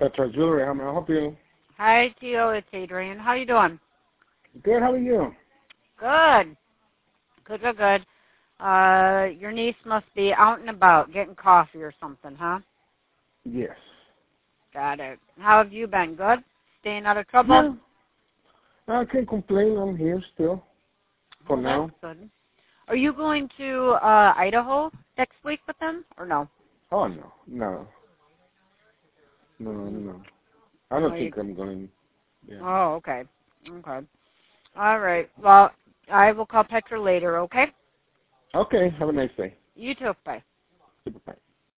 Petra Jewelry, how may I help you? Hi, Tio. It's Adrian. How you doing? Good, how are you? Good. Good. Your niece must be out and about getting coffee or something, huh? Yes. Got it. How have you been? Good? Staying out of trouble? Yeah. I can't complain. I'm here still. For now. That's good. Are you going to Idaho next week with them, or no? Oh, no. I don't think I'm going. Yeah. Oh, okay. All right. Well, I will call Petra later, okay? Okay, have a nice day. You too. Bye. Bye.